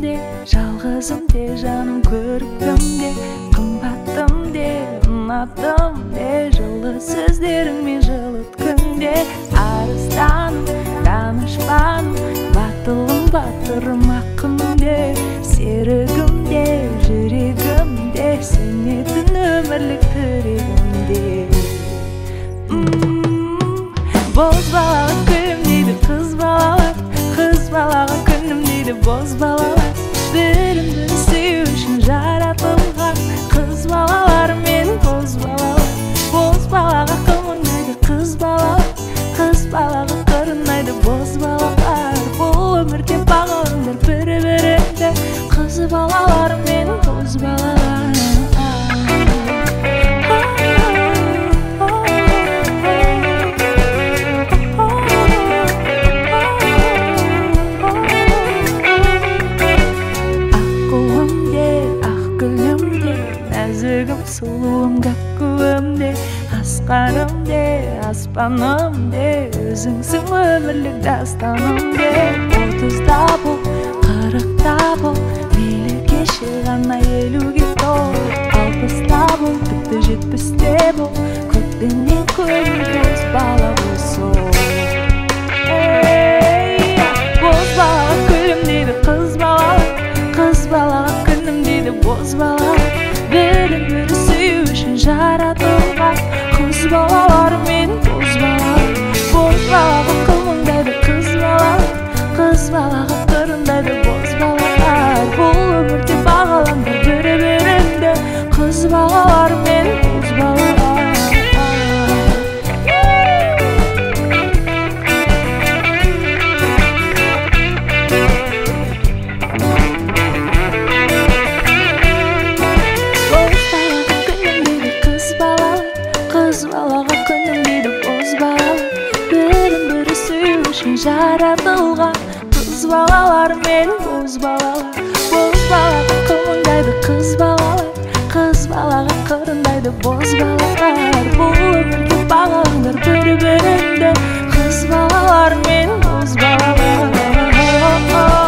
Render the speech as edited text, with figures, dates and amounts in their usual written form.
de, жалғызым de, жаным көркім de, қымбаттым de, ұнаттым de, жылы сөздеріңмен жылыткім de. Арыстаным, данышпаным, батылым, батырым, ақым de, серігім de, жүрегім de, сенетін өмірлік тірегім de. Бозбалаға күнім дейді қыз балалар, қыз балаға күнім дейді боз балалар. Бірін-бірі сүю үшін жаратылған қыз балалар мен боз балалар. Боз балаға қылмыңдайды қыз балалар, қыз балаға қырындайды боз балалар. Бұл өмірде бағалыңдар бірі-біріңді, қыз балалар мен боз балалар. Нәзігім, сұлуым, гәккуім де, асқарым де, аспаным де, өзіңсің өмірлік дастаным де. 30-да бол, 40-та бол, мейлі кеші ғана 50-ге тол. 60-та бол, тіпті 70-те бол, көппенен көңіл боз бала болсын. Боз балаға күлім дейді қыз балаға, қыз балаға күнім дейді боз балаға. Бірін-бірі сүю үшін жаратылған қыз балалар мен боз балалар. Боз балаға қылмыңдайды қыз балалар, қыз балаға қырындайды боз балалар. Бұл өмірде бағалаңдар бірі-біріңді, қыз балалар мен боз балалар. Қыз балаға күнім дейді боз балалар, бірін-бірі сүю үшін жаратылған қыз балалар мен боз балалар. Боз балаға қылмыңдайды қыз балалар, қыз балаға қырындайды боз балалар. Бұл өмірде бағалаңдар бірі-біріңді, қыз балалар мен боз балалар.